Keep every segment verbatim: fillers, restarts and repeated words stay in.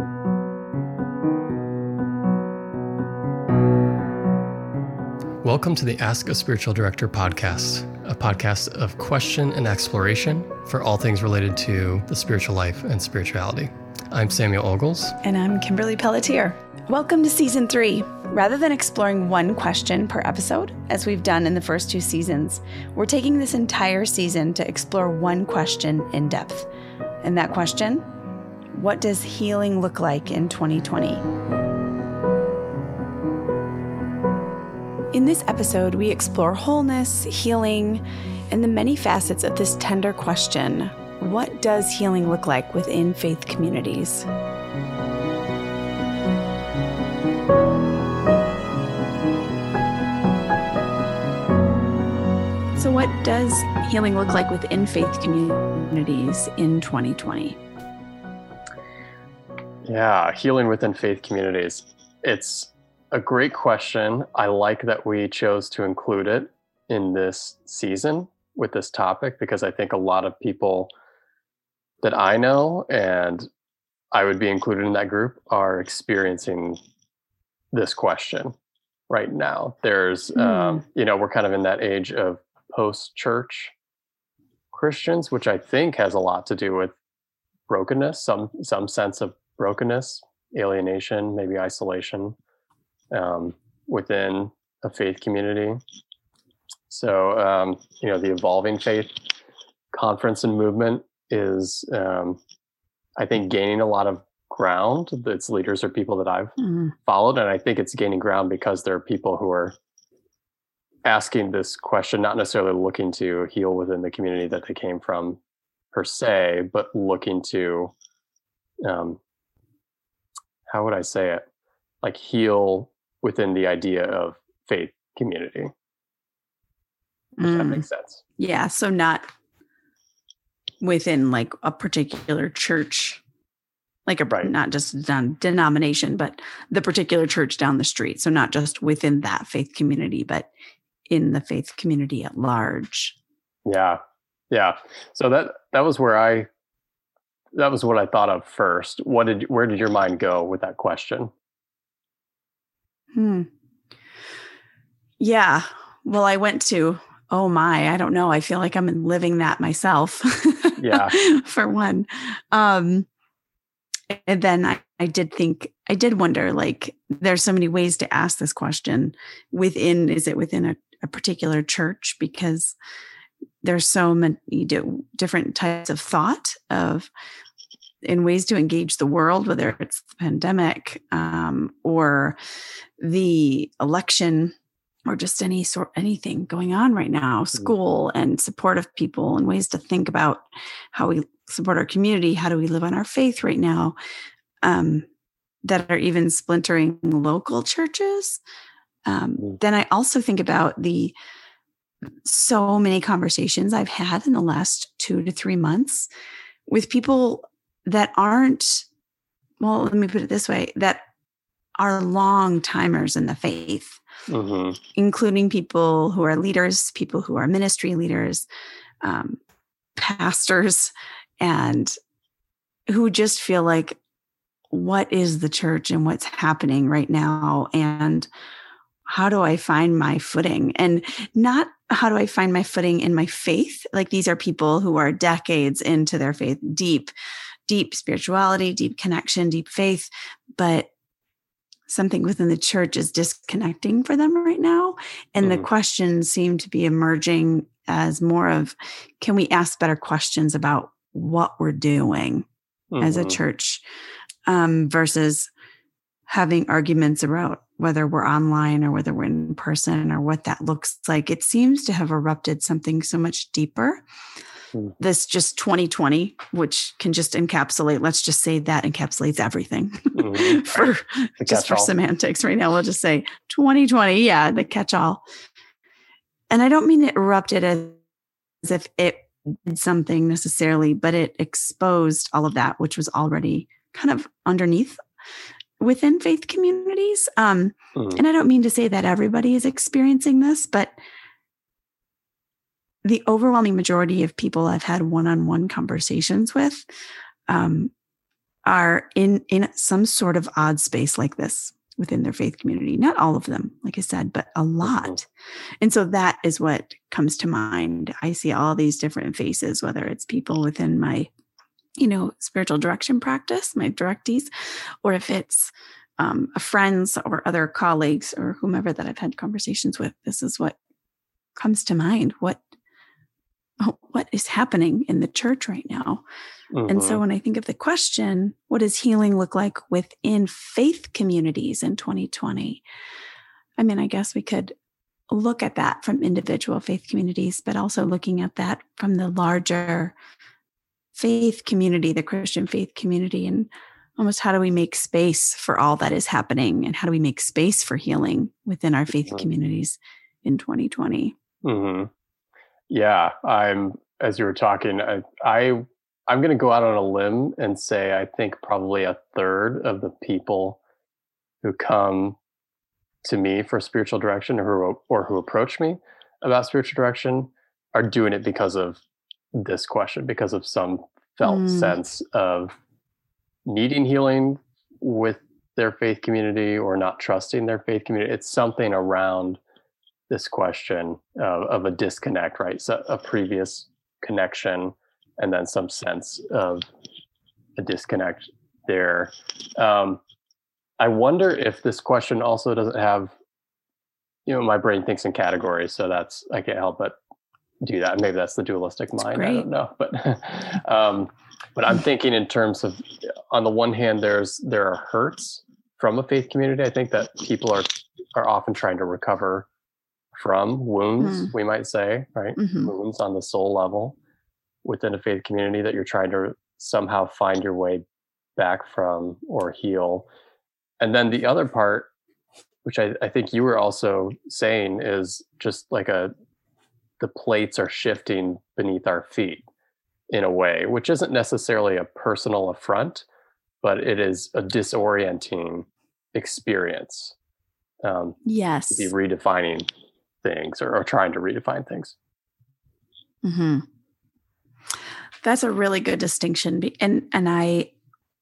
Welcome to the Ask a Spiritual Director podcast, a podcast of question and exploration for all things related to the spiritual life and spirituality. I'm Samuel Ogles. And I'm Kimberly Pelletier. Welcome to season three. Rather than exploring one question per episode, as we've done in the first two seasons, we're taking this entire season to explore one question in depth. And that question, what does healing look like in twenty twenty? In this episode, we explore wholeness, healing, and the many facets of this tender question. What does healing look like within faith communities? So what does healing look like within faith communities in twenty twenty? Yeah, healing within faith communities. It's a great question. I like that we chose to include it in this season with this topic, because I think a lot of people that I know, and I would be included in that group, are experiencing this question right now. There's, mm. um, you know, we're kind of in that age of post-church Christians, which I think has a lot to do with brokenness, some some sense of brokenness, alienation, maybe isolation. Um, within a faith community. So, um, you know, the Evolving Faith Conference and movement is, um, I think, gaining a lot of ground. Its leaders are people that I've mm-hmm. followed, and I think it's gaining ground because there are people who are asking this question, not necessarily looking to heal within the community that they came from per se, but looking to, um, how would I say it? Like heal within the idea of faith community. If mm. that makes sense. Yeah. So not within like a particular church, like a, right. not just a denomination, but the particular church down the street. So not just within that faith community, but in the faith community at large. Yeah. Yeah. So that, that was where I, that was what I thought of first. What did, where did your mind go with that question? Hmm. Yeah. Well, I went to, oh my, I don't know. I feel like I'm living that myself. Yeah. For one. Um, and then I, I did think, I did wonder, like, there's so many ways to ask this question within, is it within a, a particular church? Because there's so many different types of thought of, in ways to engage the world, whether it's the pandemic um, or the election or just any sort, anything going on right now, school and support of people and ways to think about how we support our community. How do we live on our faith right now? Um, that are even splintering local churches. Um, then I also think about the so many conversations I've had in the last two to three months with people that aren't, well, let me put it this way, that are long timers in the faith, mm-hmm. including people who are leaders, people who are ministry leaders, um, pastors, and who just feel like, what is the church and what's happening right now? And how do I find my footing? And not how do I find my footing in my faith? Like, these are people who are decades into their faith, deep, deep spirituality, deep connection, deep faith, but something within the church is disconnecting for them right now. And mm-hmm. the questions seem to be emerging as more of, can we ask better questions about what we're doing mm-hmm. as a church, um, versus having arguments about whether we're online or whether we're in person or what that looks like. It seems to have erupted something so much deeper. This just twenty twenty, which can just encapsulate, let's just say that encapsulates everything mm-hmm. for the just for semantics right now. We'll just say twenty twenty. Yeah. The catch-all. And I don't mean it erupted as, as if it did something necessarily, but it exposed all of that, which was already kind of underneath within faith communities. Um, mm. And I don't mean to say that everybody is experiencing this, but the overwhelming majority of people I've had one-on-one conversations with um, are in, in some sort of odd space like this within their faith community. Not all of them, like I said, but a lot. Mm-hmm. And so that is what comes to mind. I see all these different faces, whether it's people within my, you know, spiritual direction practice, my directees, or if it's um, friends or other colleagues or whomever that I've had conversations with. This is what comes to mind. What oh, what is happening in the church right now? Mm-hmm. And so when I think of the question, what does healing look like within faith communities in twenty twenty? I mean, I guess we could look at that from individual faith communities, but also looking at that from the larger faith community, the Christian faith community, and almost how do we make space for all that is happening, and how do we make space for healing within our faith mm-hmm. communities in twenty twenty? Mm-hmm. Yeah, I'm. As you were talking, I, I I'm going to go out on a limb and say I think probably a third of the people who come to me for spiritual direction, or who, or who approach me about spiritual direction, are doing it because of this question, because of some felt mm. sense of needing healing with their faith community or not trusting their faith community. It's something around this question of, of a disconnect, right? So a previous connection and then some sense of a disconnect there. Um, I wonder if this question also doesn't have, you know, my brain thinks in categories, so that's, I can't help but do that. Maybe that's the dualistic mind. Great. I don't know, but um, but I'm thinking in terms of, on the one hand, there's there are hurts from a faith community. I think that people are are often trying to recover from wounds, mm. we might say, right? Mm-hmm. Wounds on the soul level within a faith community that you're trying to somehow find your way back from or heal. And then the other part, which I, I think you were also saying, is just like a the plates are shifting beneath our feet in a way, which isn't necessarily a personal affront, but it is a disorienting experience. Um, yes. To be redefining things or, or trying to redefine things. Mm-hmm. That's a really good distinction. And, and I,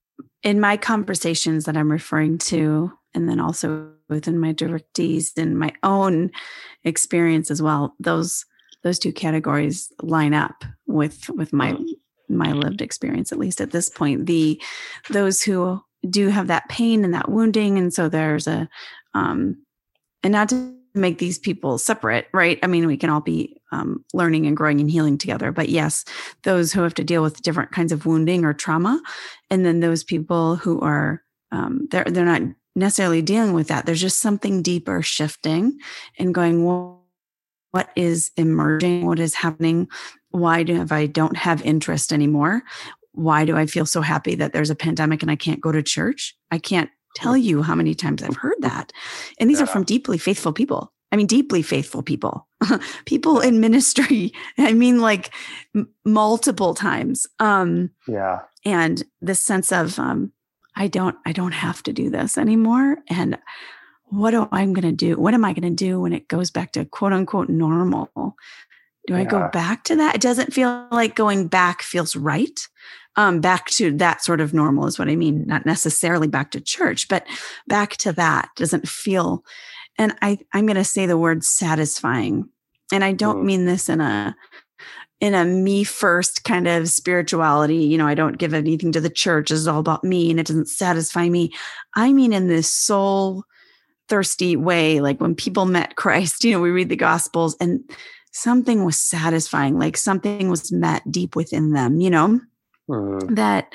in my conversations that I'm referring to, and then also within my directees and my own experience as well, those those two categories line up with with my my lived experience, at least at this point. The those who do have that pain and that wounding, and so there's a um, and not to make these people separate, right? I mean, we can all be um, learning and growing and healing together, but yes, those who have to deal with different kinds of wounding or trauma, and then those people who are um, they're they're not necessarily dealing with that. There's just something deeper shifting and going, well, what is emerging? What is happening? Why do have I don't have interest anymore? Why do I feel so happy that there's a pandemic and I can't go to church? I can't tell you how many times I've heard that. And these yeah. are from deeply faithful people. I mean, deeply faithful people, people in ministry. I mean, like m- multiple times. Um, yeah. And this sense of, um, I don't, I don't have to do this anymore. And what am I going to do? What am I going to do when it goes back to quote unquote normal? Do I yeah. go back to that? It doesn't feel like going back feels right. Um, back to that sort of normal is what I mean. Not necessarily back to church, but back to that doesn't feel. And I, I'm going to say the word satisfying. And I don't mm. mean this in a, in a me first kind of spirituality. You know, I don't give anything to the church. It's all about me and it doesn't satisfy me. I mean, in this soul thirsty way, like when people met Christ, you know, we read the Gospels and something was satisfying, like something was met deep within them, you know, mm-hmm. that,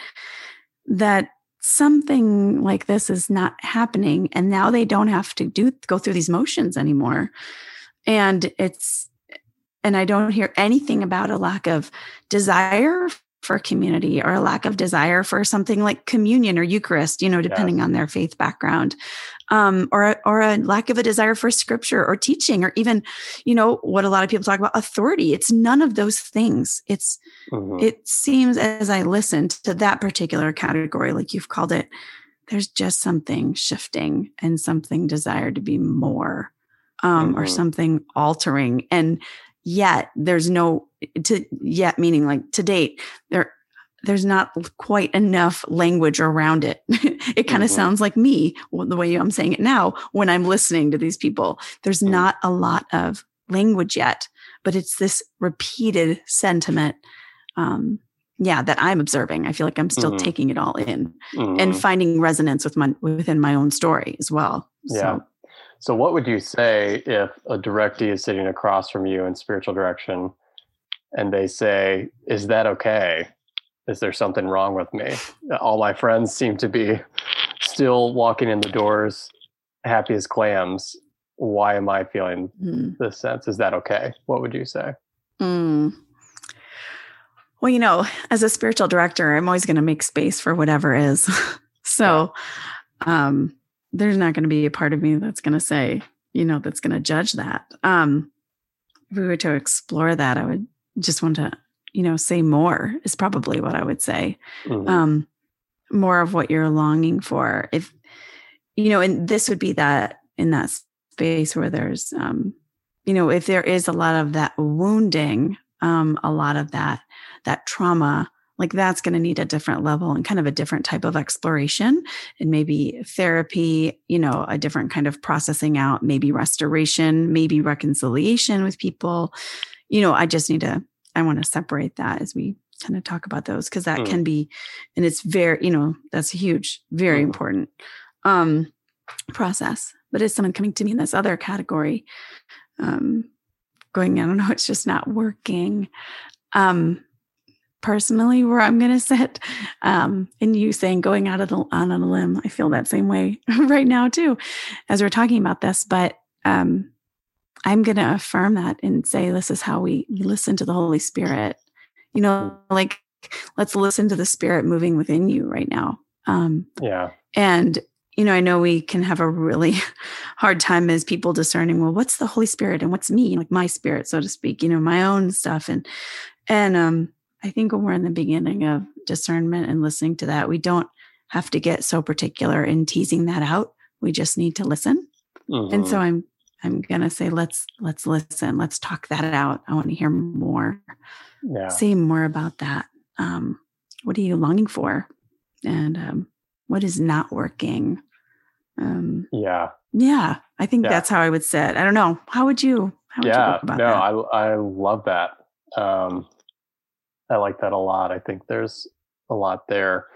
that something like this is not happening. And now they don't have to do, go through these motions anymore. And it's, and I don't hear anything about a lack of desire for community or a lack of desire for something like communion or Eucharist, you know, depending yeah. on their faith background, um, or, or a lack of a desire for scripture or teaching, or even, you know, what a lot of people talk about, authority. It's none of those things. It's, mm-hmm. it seems as I listened to that particular category, like you've called it, there's just something shifting and something desire to be more, um, mm-hmm. or something altering. And yet there's no, to yet meaning like to date, there, there's not quite enough language around it. It kind of Mm-hmm. sounds like me, the way I'm saying it now, when I'm listening to these people. There's Mm-hmm. not a lot of language yet, but it's this repeated sentiment. Um, yeah, that I'm observing. I feel like I'm still Mm-hmm. taking it all in Mm-hmm. and finding resonance with my, within my own story as well. Yeah. So, so what would you say if a directee is sitting across from you in spiritual direction and they say, is that okay? Is there something wrong with me? All my friends seem to be still walking in the doors, happy as clams. Why am I feeling mm. this sense? Is that okay? What would you say? Mm. Well, you know, as a spiritual director, I'm always going to make space for whatever is. So yeah. um, there's not going to be a part of me that's going to say, you know, that's going to judge that. Um, if we were to explore that, I would just want to, you know, say more is probably what I would say. Mm-hmm. Um, more of what you're longing for. If, you know, and this would be that in that space where there's, um, you know, if there is a lot of that wounding, um, a lot of that, that trauma, like that's going to need a different level and kind of a different type of exploration, and maybe therapy, you know, a different kind of processing out, maybe restoration, maybe reconciliation with people. You know, I just need to, I want to separate that as we kind of talk about those, because that mm. can be, and it's very, you know, that's a huge, very mm. important um, process. But as someone coming to me in this other category, um, going, I don't know, it's just not working. Um, personally, where I'm going to sit, um, and you saying going out of the, on a limb, I feel that same way right now too, as we're talking about this. But um, I'm going to affirm that and say, this is how we, we listen to the Holy Spirit. You know, like, let's listen to the Spirit moving within you right now. Um, yeah. And, you know, I know we can have a really hard time as people discerning, well, what's the Holy Spirit and what's me, like my spirit, so to speak, you know, my own stuff. And, and, um, I think when we're in the beginning of discernment and listening to that, we don't have to get so particular in teasing that out. We just need to listen. Mm-hmm. And so I'm, I'm going to say, let's, let's listen. Let's talk that out. I want to hear more. Yeah. Say more about that. Um, what are you longing for? And, um, what is not working? Um, yeah. Yeah. I think yeah. that's how I would say it. I don't know. How would you, how would yeah, you go about no, that? I, I love that. Um, I like that a lot. I think there's a lot there.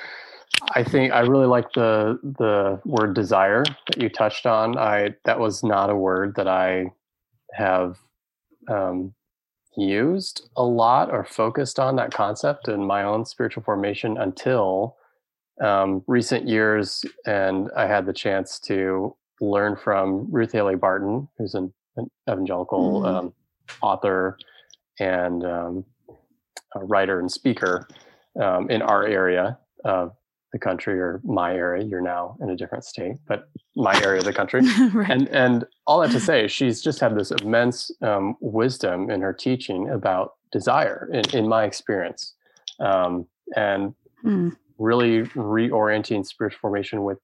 I think I really like the the word desire that you touched on. I that was not a word that I have um, used a lot or focused on that concept in my own spiritual formation until um, recent years, and I had the chance to learn from Ruth Haley Barton, who's an, an evangelical mm. um, author and um, a writer and speaker um, in our area of the country, or my area. You're now in a different state, but my area of the country. Right. And and all that to say, she's just had this immense um, wisdom in her teaching about desire, in, in my experience, um, and mm. really reorienting spiritual formation with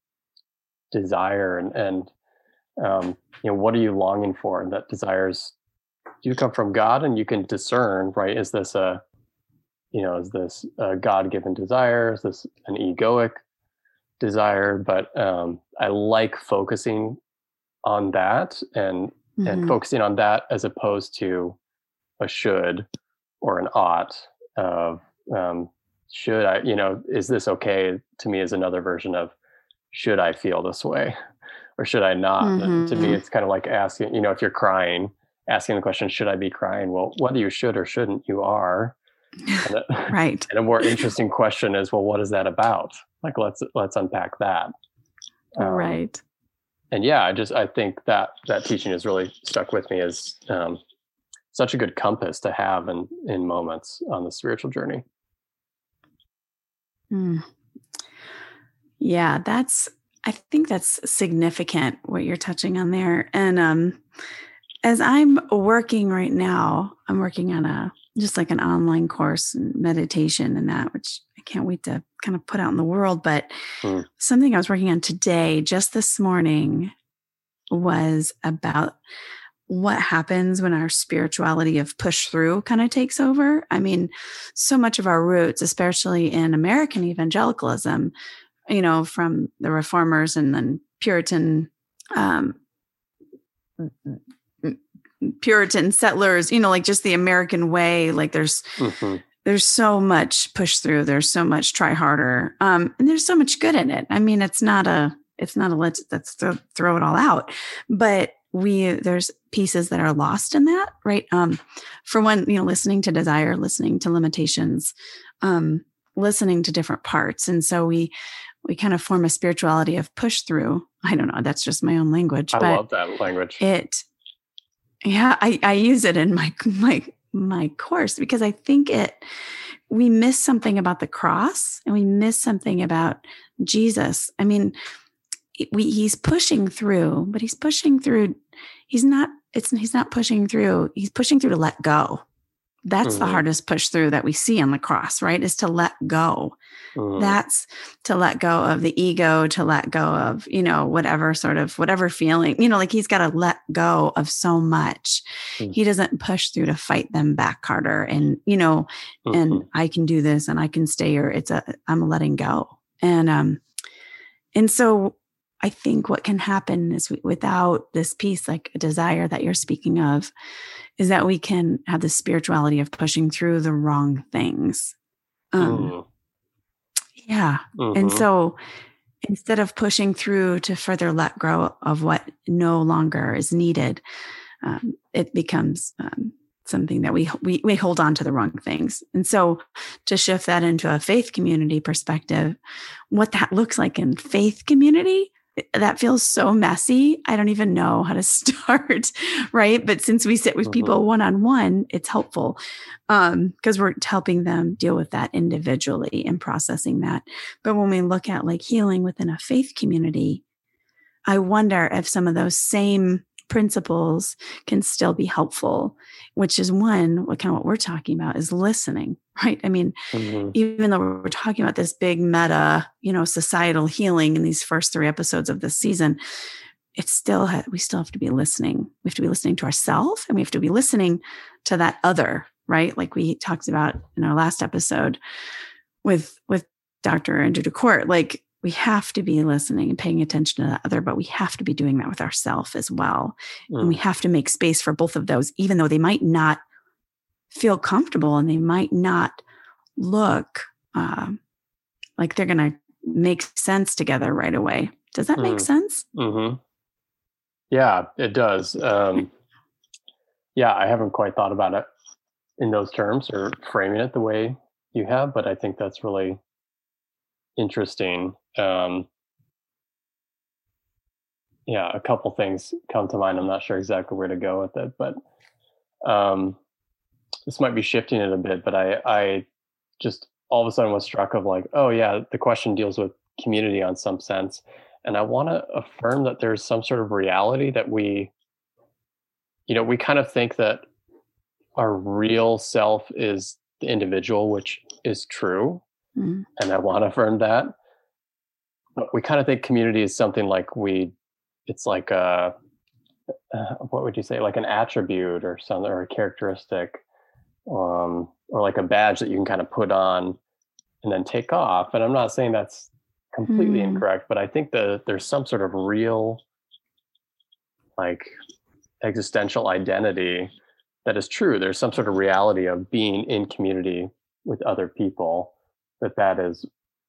desire, and and um, you know, what are you longing for? And that desires do come from God, and you can discern, right? Is this a You know, is this a God-given desire? Is this an egoic desire? But um, I like focusing on that, and mm-hmm. and focusing on that as opposed to a should or an ought of um, should I, you know, is this okay to me is another version of should I feel this way or should I not? Mm-hmm. To me, it's kind of like asking, you know, if you're crying, asking the question, should I be crying? Well, whether you should or shouldn't, you are. And a, right. And a more interesting question is, well, what is that about? Like, let's let's unpack that. Um, right. And yeah, I just I think that that teaching has really stuck with me as um, such a good compass to have in in moments on the spiritual journey. Mm. Yeah, that's. I think that's significant what you're touching on there. And um, as I'm working right now, I'm working on a. just like an online course and meditation and that, which I can't wait to kind of put out in the world. But mm. something I was working on today, just this morning, was about what happens when our spirituality of push through kind of takes over. I mean, so much of our roots, especially in American evangelicalism, you know, from the reformers and then Puritan, um, Puritan settlers, you know, like just the American way, like there's, mm-hmm. there's so much push through. There's so much try harder. Um, and there's so much good in it. I mean, it's not a, it's not a let's, let's th- throw it all out, but we, there's pieces that are lost in that, right? Um, for one, you know, listening to desire, listening to limitations, um, listening to different parts. And so we, we kind of form a spirituality of push through. I don't know. That's just my own language. I but love that language. It, yeah, I, I use it in my, my, my course because I think it, we miss something about the cross and we miss something about Jesus. I mean, we, he's pushing through, but he's pushing through. He's not, it's, he's not pushing through. He's pushing through to let go. That's mm-hmm. the hardest push through that we see on the cross, right? Is to let go. Mm-hmm. That's to let go of the ego, to let go of, you know, whatever sort of, whatever feeling, you know, like he's got to let go of so much. Mm-hmm. He doesn't push through to fight them back harder. And, you know, mm-hmm. and I can do this and I can stay here. It's a, I'm letting go. And, um, and so I think what can happen is we, without this piece, like a desire that you're speaking of, is that we can have the spirituality of pushing through the wrong things. Um, mm. Yeah. Mm-hmm. And so instead of pushing through to further let go of what no longer is needed, um, it becomes um, something that we, we, we hold on to the wrong things. And so to shift that into a faith community perspective, what that looks like in faith community, that feels so messy. I don't even know how to start, right? But since we sit with people one-on-one, it's helpful um, because we're helping them deal with that individually and processing that. But when we look at like healing within a faith community, I wonder if some of those same principles can still be helpful, which is one, what kind of what we're talking about is listening, right? I mean, mm-hmm. even though we're talking about this big meta, you know, societal healing in these first three episodes of this season, it's still, ha- we still have to be listening. We have to be listening to ourselves and we have to be listening to that other, right? Like we talked about in our last episode with, with Doctor Andrew DeCourt, like, we have to be listening and paying attention to the other, but we have to be doing that with ourselves as well. Mm. And we have to make space for both of those, even though they might not feel comfortable and they might not look uh, like they're going to make sense together right away. Does that mm. make sense? Mm-hmm. Yeah, it does. Um, yeah, I haven't quite thought about it in those terms or framing it the way you have, but I think that's really interesting. Um, yeah, a couple things come to mind. I'm not sure exactly where to go with it, but um, this might be shifting it a bit. But I, I just all of a sudden was struck of like, oh yeah, the question deals with community on some sense, and I want to affirm that there's some sort of reality that we, you know, we kind of think that our real self is the individual, which is true. Mm. And I want to affirm that. But we kind of think community is something like we, it's like a, uh, what would you say, like an attribute or something, or a characteristic, um, or like a badge that you can kind of put on and then take off. And I'm not saying that's completely mm. incorrect, but I think that there's some sort of real, like, existential identity that is true. There's some sort of reality of being in community with other people, that that is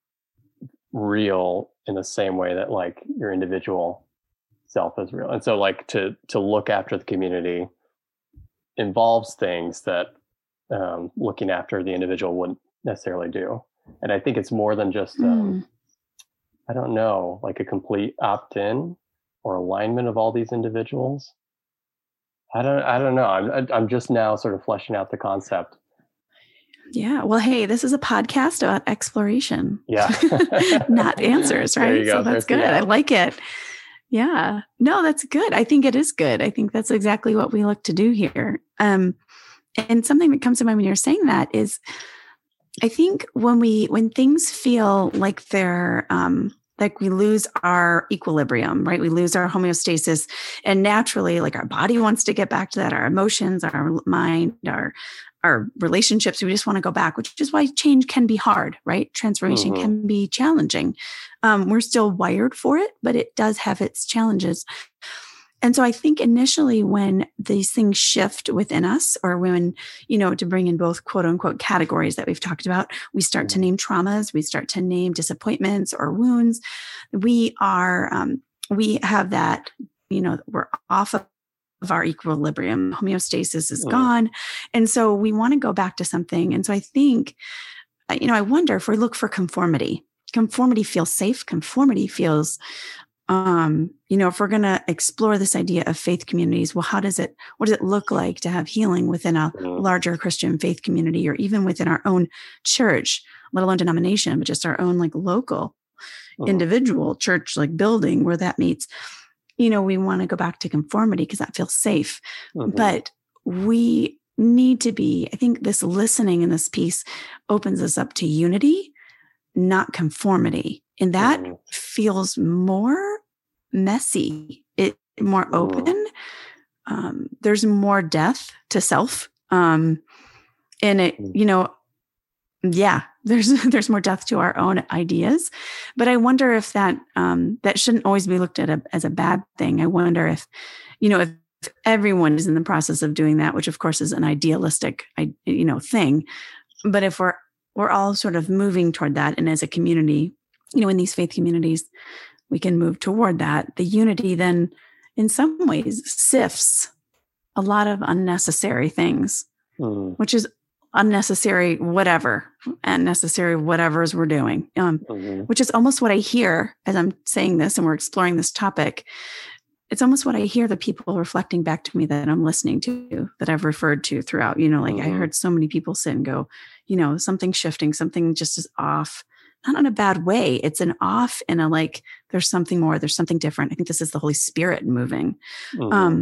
real in the same way that like your individual self is real. And so like to to look after the community involves things that um, looking after the individual wouldn't necessarily do. And I think it's more than just, um, mm. I don't know, like a complete opt-in or alignment of all these individuals. I don't, I don't know. I'm, I'm just now sort of fleshing out the concept. Yeah. Well, hey, this is a podcast about exploration. Yeah. Not answers, right? So that's good. I like it. Yeah. No, that's good. I think it is good. I think that's exactly what we look to do here. Um, and something that comes to mind when you're saying that is, I think when we, when things feel like they're, um, like we lose our equilibrium, right? We lose our homeostasis, and naturally, like our body wants to get back to that, our emotions, our mind, our our relationships, we just want to go back, which is why change can be hard, right? Transformation Mm-hmm. can be challenging. Um, we're still wired for it, but it does have its challenges. And so I think initially when these things shift within us, or when, you know, to bring in both quote unquote categories that we've talked about, we start mm-hmm. to name traumas, we start to name disappointments or wounds. We are, um, we have that, you know, we're off of of our equilibrium, homeostasis is mm. gone. And so we want to go back to something. And so I think, you know, I wonder if we look for conformity, conformity feels safe. Conformity feels, um, you know, if we're going to explore this idea of faith communities, well, how does it, what does it look like to have healing within a mm. larger Christian faith community, or even within our own church, let alone denomination, but just our own like local mm. individual church, like building where that meets. You know, we want to go back to conformity because that feels safe. Mm-hmm. But we need to be, I think this listening in this piece opens us up to unity, not conformity. And that mm-hmm. feels more messy, it more mm-hmm. open. Um, there's more death to self. Um, and it, you know, yeah, there's there's more death to our own ideas, but I wonder if that um, that shouldn't always be looked at a, as a bad thing. I wonder if, you know, if everyone is in the process of doing that, which of course is an idealistic, you know, thing, but if we're we're all sort of moving toward that, and as a community, you know, in these faith communities, we can move toward that. The unity then, in some ways, sifts a lot of unnecessary things, mm. which is unnecessary, whatever, unnecessary whatever's we're doing, um, mm-hmm. which is almost what I hear as I'm saying this and we're exploring this topic. It's almost what I hear the people reflecting back to me that I'm listening to, that I've referred to throughout, you know, like mm-hmm. I heard so many people sit and go, you know, something shifting, something just is off, not in a bad way. It's an off in a, like, there's something more, there's something different. I think this is the Holy Spirit moving. Mm-hmm. Um,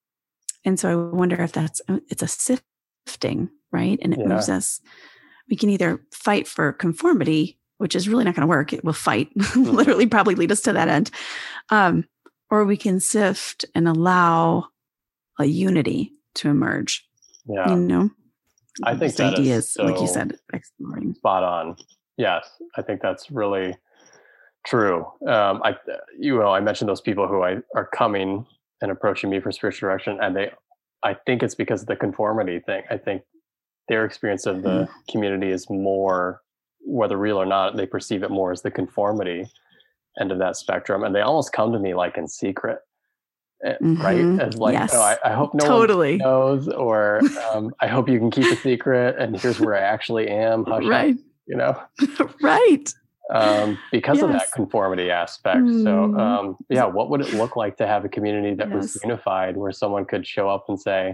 and so I wonder if that's, it's a sifting, right? And it yeah. moves us. We can either fight for conformity, which is really not going to work. It will fight, mm-hmm. literally probably lead us to that end. Um, or we can sift and allow a unity to emerge. Yeah. You know, I think that ideas, is so like you said, exploring. Spot on. Yes. I think that's really true. Um, I, you know, I mentioned those people who I are coming and approaching me for spiritual direction, and they, I think it's because of the conformity thing. I think their experience of the mm-hmm. community is more, whether real or not, they perceive it more as the conformity end of that spectrum. And they almost come to me like in secret, mm-hmm. right? As like, yes. oh, I, I hope no totally. one knows, or um, I hope you can keep a secret. And here's where I actually am. Hush, right. You know? right. Um, because yes. of that conformity aspect. Mm. So um, yeah, what would it look like to have a community that yes. was unified, where someone could show up and say,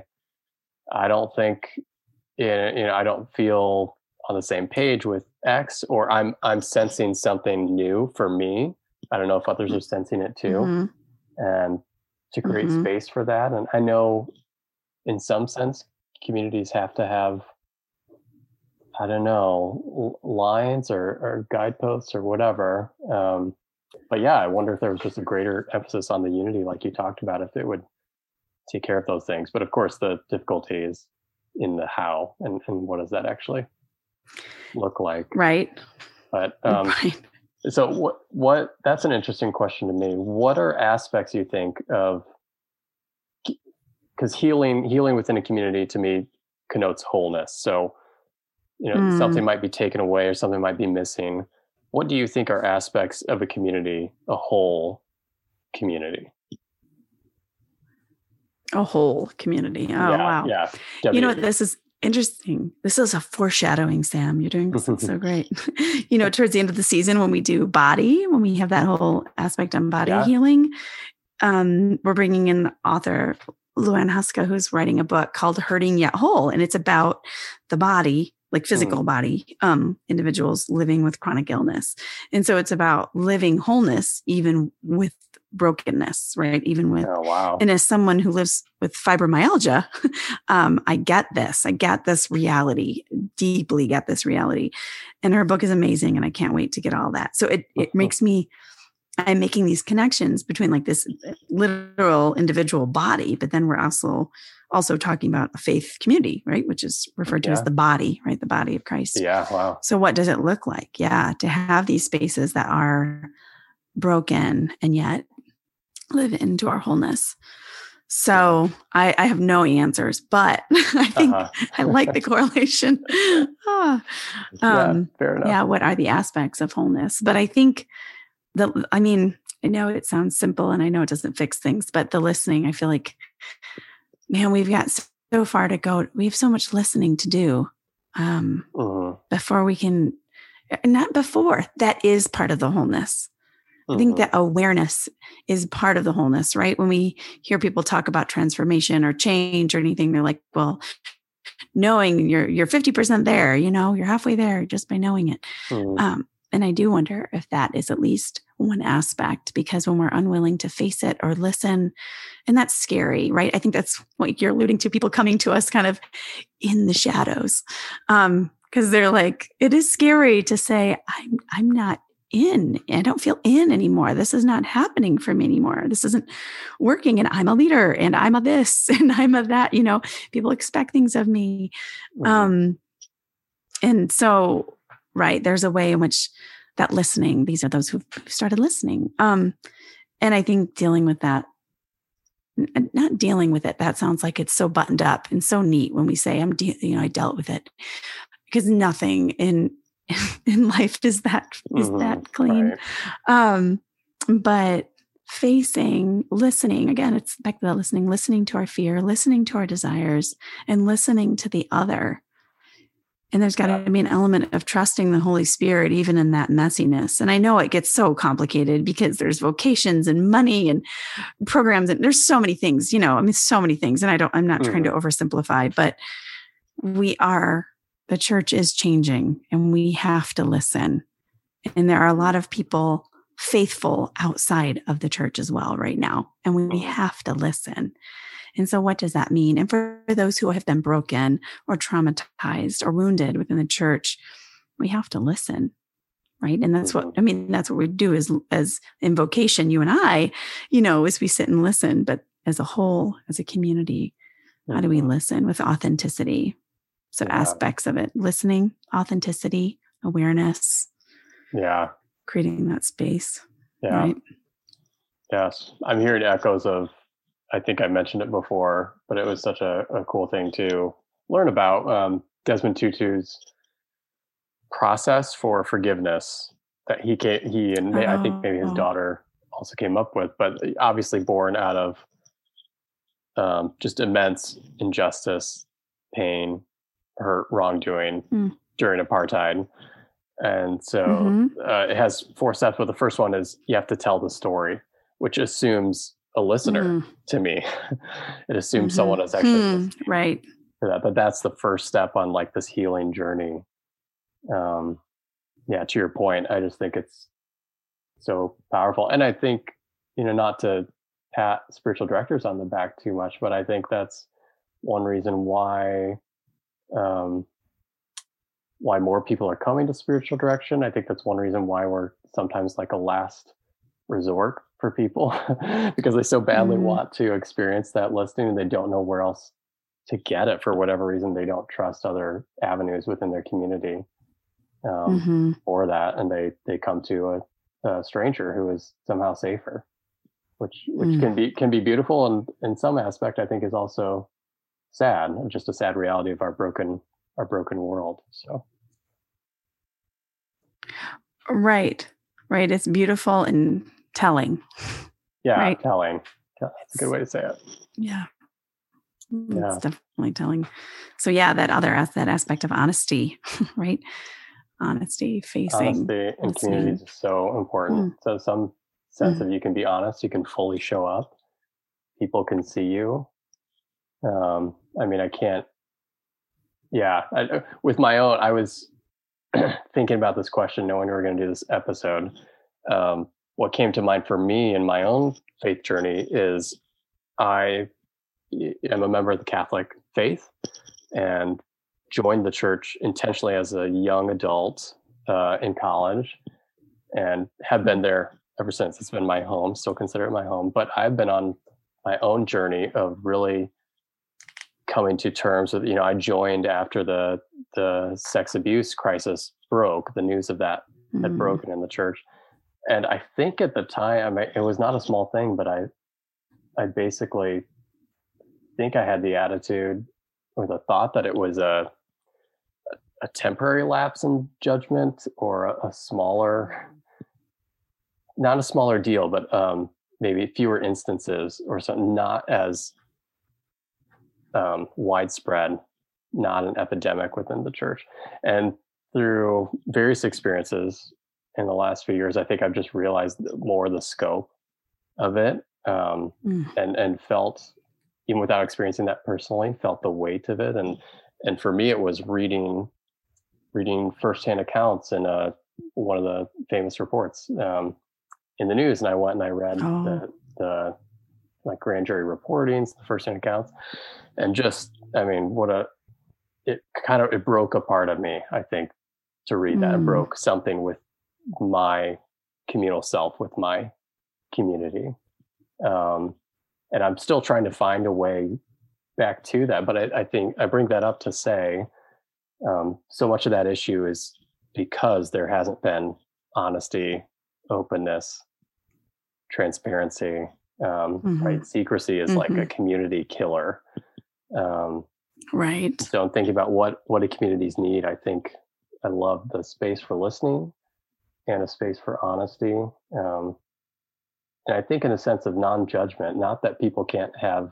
I don't think, you know, I don't feel on the same page with X, or I'm, I'm sensing something new for me. I don't know if others are sensing it too. Mm-hmm. And to create mm-hmm. space for that. And I know in some sense, communities have to have, I don't know, lines or, or guideposts or whatever. Um, but yeah, I wonder if there was just a greater emphasis on the unity, like you talked about, if it would take care of those things. But of course, the difficulty is in the how, and, and what does that actually look like? Right. But um, right. so what, what, that's an interesting question to me. What are aspects you think of, because healing, healing within a community to me connotes wholeness. So, you know, mm. something might be taken away or something might be missing. What do you think are aspects of a community, a whole community? A whole community. Oh, yeah, wow. Yeah. W- you know, this is interesting. This is a foreshadowing, Sam. You're doing so great. You know, towards the end of the season, when we do body, when we have that whole aspect on body yeah. healing, um, we're bringing in the author, Luann Huska, who's writing a book called Hurting Yet Whole. And it's about the body, like physical mm. body, um, individuals living with chronic illness. And so it's about living wholeness, even with brokenness, right? Even with, oh, wow. And as someone who lives with fibromyalgia, um, I get this, I get this reality, deeply get this reality. And her book is amazing. And I can't wait to get all that. So it, it makes me I'm making these connections between like this literal individual body, but then we're also also talking about a faith community, right? Which is referred to Yeah. as the body, right? The body of Christ. Yeah. Wow. So what does it look like? Yeah. To have these spaces that are broken and yet live into our wholeness. So yeah. I, I have no answers, but I think uh-huh. I like the correlation. oh, um, yeah, fair enough. Yeah. What are the aspects of wholeness? But I think the, I mean, I know it sounds simple and I know it doesn't fix things, but the listening, I feel like, man, we've got so far to go. We have so much listening to do um, uh-huh. before we can, not before, that is part of the wholeness. I think that awareness is part of the wholeness, right? When we hear people talk about transformation or change or anything, they're like, well, knowing you're, you're fifty percent there, you know, you're halfway there just by knowing it. Mm. Um, and I do wonder if that is at least one aspect, because when we're unwilling to face it or listen, and that's scary, right? I think that's what you're alluding to, people coming to us kind of in the shadows. Um, because they're like, it is scary to say, I'm, I'm not in. I don't feel in anymore. This is not happening for me anymore. This isn't working. And I'm a leader and I'm a this and I'm a that, you know, people expect things of me. Mm-hmm. Um, and so, right, there's a way in which that listening, these are those who've started listening. Um, and I think dealing with that, not dealing with it, that sounds like it's so buttoned up and so neat when we say, I'm, de- you know, I dealt with it, because nothing in, in life is that is mm-hmm. that clean. Right. Um, but facing, listening, again, it's back to the listening, listening to our fear, listening to our desires, and listening to the other. And there's got to yeah. be an element of trusting the Holy Spirit, even in that messiness. And I know it gets so complicated because there's vocations and money and programs, and there's so many things, you know, I mean, so many things. And I don't, I'm not mm-hmm. trying to oversimplify, but we are, the church is changing and we have to listen. And there are a lot of people faithful outside of the church as well right now. And we have to listen. And so what does that mean? And for those who have been broken or traumatized or wounded within the church, we have to listen, right? And that's what, I mean, that's what we do as, as in vocation, you and I, you know, as we sit and listen, but as a whole, as a community, how do we listen with authenticity? So yeah. aspects of it, listening, authenticity, awareness. Yeah. Creating that space. Yeah. Right? Yes. I'm hearing echoes of, I think I mentioned it before, but it was such a, a cool thing to learn about. Um, Desmond Tutu's process for forgiveness that he came, he and may, oh. I think maybe his daughter also came up with, but obviously born out of um, just immense injustice, pain, hurt, wrongdoing mm. during apartheid. And so mm-hmm. uh, it has four steps, but the first one is you have to tell the story, which assumes a listener mm. to me. It assumes mm-hmm. someone is actually mm, right for that. But that's the first step on like this healing journey. Um, yeah, to your point, I just think it's so powerful. And I think, you know, not to pat spiritual directors on the back too much, but I think that's one reason why um, why more people are coming to spiritual direction. I think that's one reason why we're sometimes like a last resort for people because they so badly mm. want to experience that listening and they don't know where else to get it for whatever reason. They don't trust other avenues within their community um, mm-hmm. for that. And they, they come to a, a stranger who is somehow safer, which, which mm. can be, can be beautiful. And in some aspect, I think is also sad, just a sad reality of our broken, our broken world. So. Right. Right. It's beautiful and telling. Yeah. Right? Telling. That's a good way to say it. Yeah. Yeah. It's definitely telling. So yeah, that other, that aspect of honesty, right? Honesty, facing. Honesty in communities is so important. Mm. So some sense mm. of you can be honest, you can fully show up. People can see you. Um, I mean, I can't, yeah, I, with my own, I was thinking about this question, knowing we were going to do this episode. Um, what came to mind for me in my own faith journey is I am a member of the Catholic faith and joined the church intentionally as a young adult uh, in college and have been there ever since. It's been my home, still consider it my home. But I've been on my own journey of really coming to terms with, you know, I joined after the the sex abuse crisis broke, the news of that had Mm. broken in the church. And I think at the time, I mean, it was not a small thing, but I I basically think I had the attitude or the thought that it was a a temporary lapse in judgment, or a, a smaller, not a smaller deal, but um, maybe fewer instances or something, not as um, widespread, not an epidemic within the church. And through various experiences in the last few years, I think I've just realized more the scope of it, um, Mm. and and felt, even without experiencing that personally, felt the weight of it. And and for me, it was reading reading firsthand accounts in uh, one of the famous reports um, in the news, and I went and I read Oh. the the like grand jury reportings, the firsthand accounts, and just, I mean, what a it kind of it broke a part of me, I think, to read that. It Mm. broke something with my communal self, with my community, um, and I'm still trying to find a way back to that. But I, I think I bring that up to say, um, so much of that issue is because there hasn't been honesty, openness, transparency. Um, Mhm. Right? Secrecy is like a Mhm. community killer. Um, Right. so I'm thinking about what what do communities need. I think I love the space for listening and a space for honesty. Um, and I think in a sense of non-judgment, not that people can't have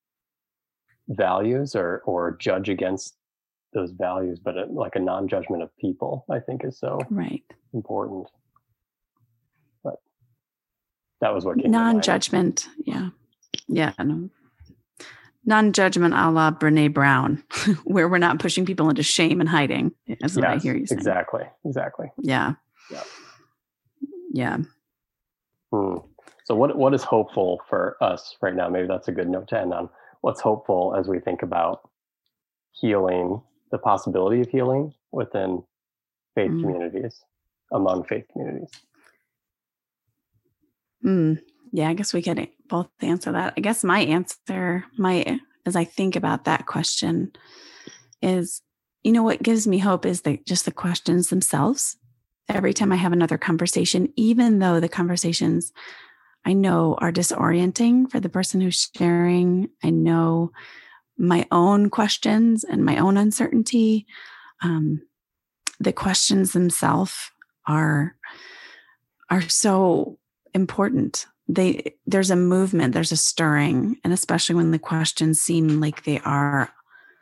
values or or judge against those values, but a, like a non-judgment of people, I think is so Right. important. But that was what came to mind. Non-judgment. Yeah. Yeah. No. Non-judgment a la Brene Brown, where we're not pushing people into shame and hiding, is what I Yes, hear you saying. exactly, exactly. Yeah. Yeah. Yeah. Hmm. So what what is hopeful for us right now? Maybe that's a good note to end on. What's hopeful as we think about healing, the possibility of healing within faith Mm. communities, among faith communities? Mm. Yeah, I guess we could both answer that. I guess my answer, my as I think about that question, is, you know, what gives me hope is the just the questions themselves. Every time I have another conversation, even though the conversations I know are disorienting for the person who's sharing, I know my own questions and my own uncertainty. Um, the questions themselves are are so important. They there's a movement, there's a stirring, and especially when the questions seem like they are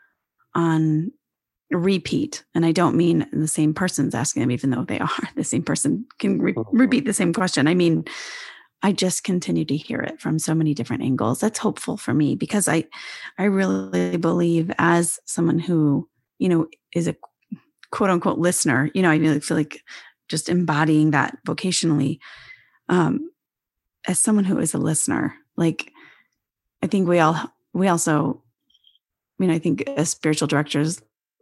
on repeat. And I don't mean the same person's asking them, even though they are the same person can re- repeat the same question. I mean, I just continue to hear it from so many different angles. That's hopeful for me because I, I really believe, as someone who, you know, is a quote unquote listener, you know, I really feel like just embodying that vocationally, um, as someone who is a listener. Like, I think we all, we also, I mean, I think as spiritual directors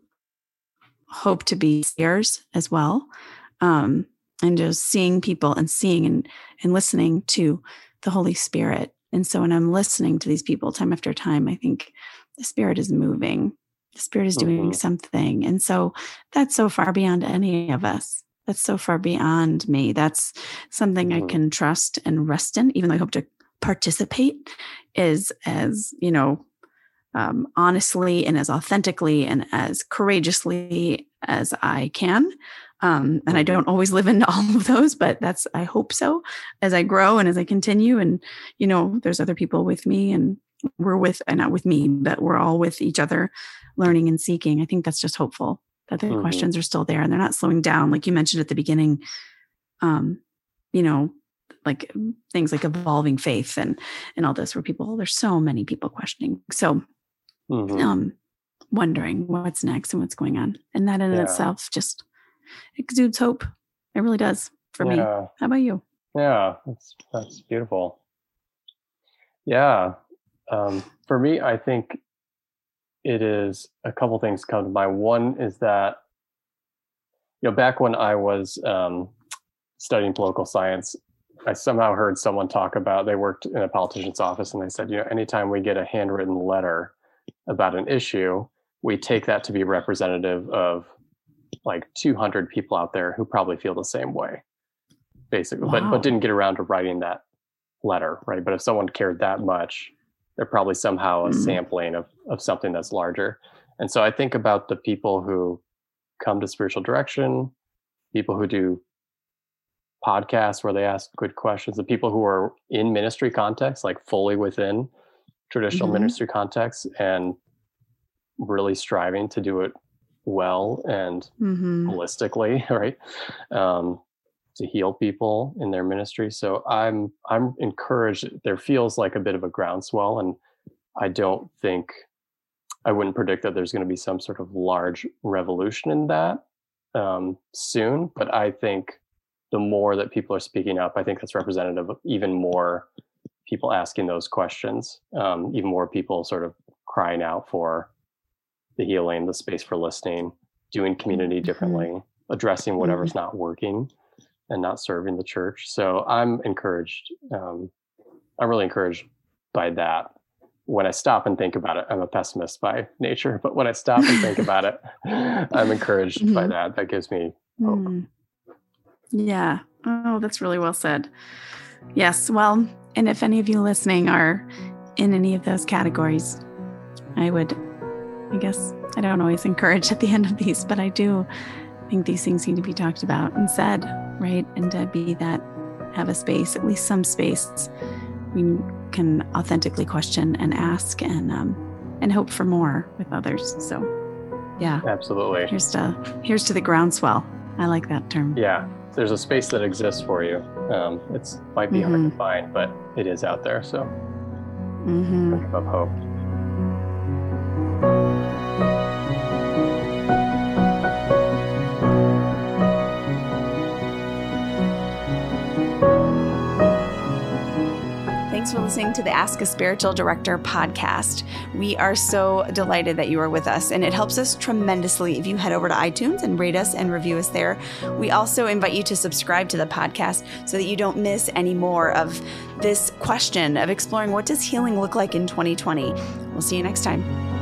hope to be seers as well. Um, and just seeing people and seeing and, and listening to the Holy Spirit. And so when I'm listening to these people time after time, I think the Spirit is moving. The Spirit is doing Mm-hmm. something. And so that's so far beyond any of us. That's so far beyond me. That's something Mm-hmm. I can trust and rest in, even though I hope to participate is as, you know, um, honestly and as authentically and as courageously as I can. Um, and I don't always live into all of those, but that's, I hope so, as I grow and as I continue. And, you know, there's other people with me and we're with, and not with me, but we're all with each other learning and seeking. I think that's just hopeful that the Mm-hmm. questions are still there and they're not slowing down. Like you mentioned at the beginning, um, you know, like things like evolving faith and, and all this where people, there's so many people questioning. So, Mm-hmm. um, wondering what's next and what's going on. And that in Yeah. itself just exudes hope. It really does for me. Yeah. How about you? Yeah, that's that's beautiful. Yeah. Um, for me, I think it is a couple things come to mind. One is that, you know, back when I was um, studying political science, I somehow heard someone talk about, they worked in a politician's office and they said, you know, anytime we get a handwritten letter about an issue, we take that to be representative of like two hundred people out there who probably feel the same way, basically, wow. but but didn't get around to writing that letter, right? But if someone cared that much, they're probably somehow a mm. sampling of, of something that's larger. And so I think about the people who come to Spiritual Direction, people who do podcasts where they ask good questions, the people who are in ministry context, like fully within traditional mm-hmm. ministry context and really striving to do it well and mm-hmm. holistically, right? Um, to heal people in their ministry. So I'm I'm encouraged. There feels like a bit of a groundswell, and I don't think, I wouldn't predict that there's going to be some sort of large revolution in that um, soon, but I think the more that people are speaking up, I think that's representative of even more people asking those questions, um, even more people sort of crying out for the healing, the space for listening, doing community differently, mm-hmm. addressing whatever's mm-hmm. not working and not serving the church. So I'm encouraged. Um, I'm really encouraged by that. When I stop and think about it, I'm a pessimist by nature, but when I stop and think about it, I'm encouraged mm-hmm. by that. That gives me hope. Mm. Yeah. Oh, that's really well said. Yes. Well, and if any of you listening are in any of those categories, I would, I guess, I don't always encourage at the end of these, but I do think these things need to be talked about and said, right? And to be that, have a space, at least some space, we can authentically question and ask and um, and hope for more with others. So, yeah, absolutely. Here's to here's to the groundswell. I like that term. Yeah, there's a space that exists for you. Um, it's might be mm-hmm. hard to find, but it is out there. So, mm-hmm. don't give up hope. Thanks for listening to the Ask a Spiritual Director podcast. We are so delighted that you are with us, and it helps us tremendously if you head over to iTunes and rate us and review us there. We also invite you to subscribe to the podcast so that you don't miss any more of this question of exploring what does healing look like in twenty twenty. We'll see you next time.